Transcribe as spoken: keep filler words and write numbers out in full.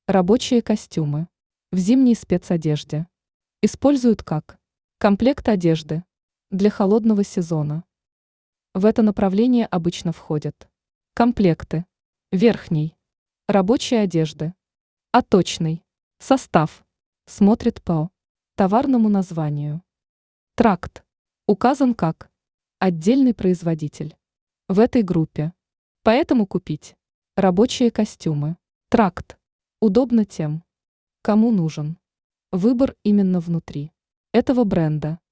Рабочие костюмы. В зимней спецодежде. Используют как комплект одежды для холодного сезона. В это направление обычно входят комплекты верхней рабочей одежды, отточный состав смотрит по товарному названию. Тракт указан как отдельный производитель в этой группе, поэтому купить рабочие костюмы Тракт удобно тем, кому нужен выбор именно внутри этого бренда.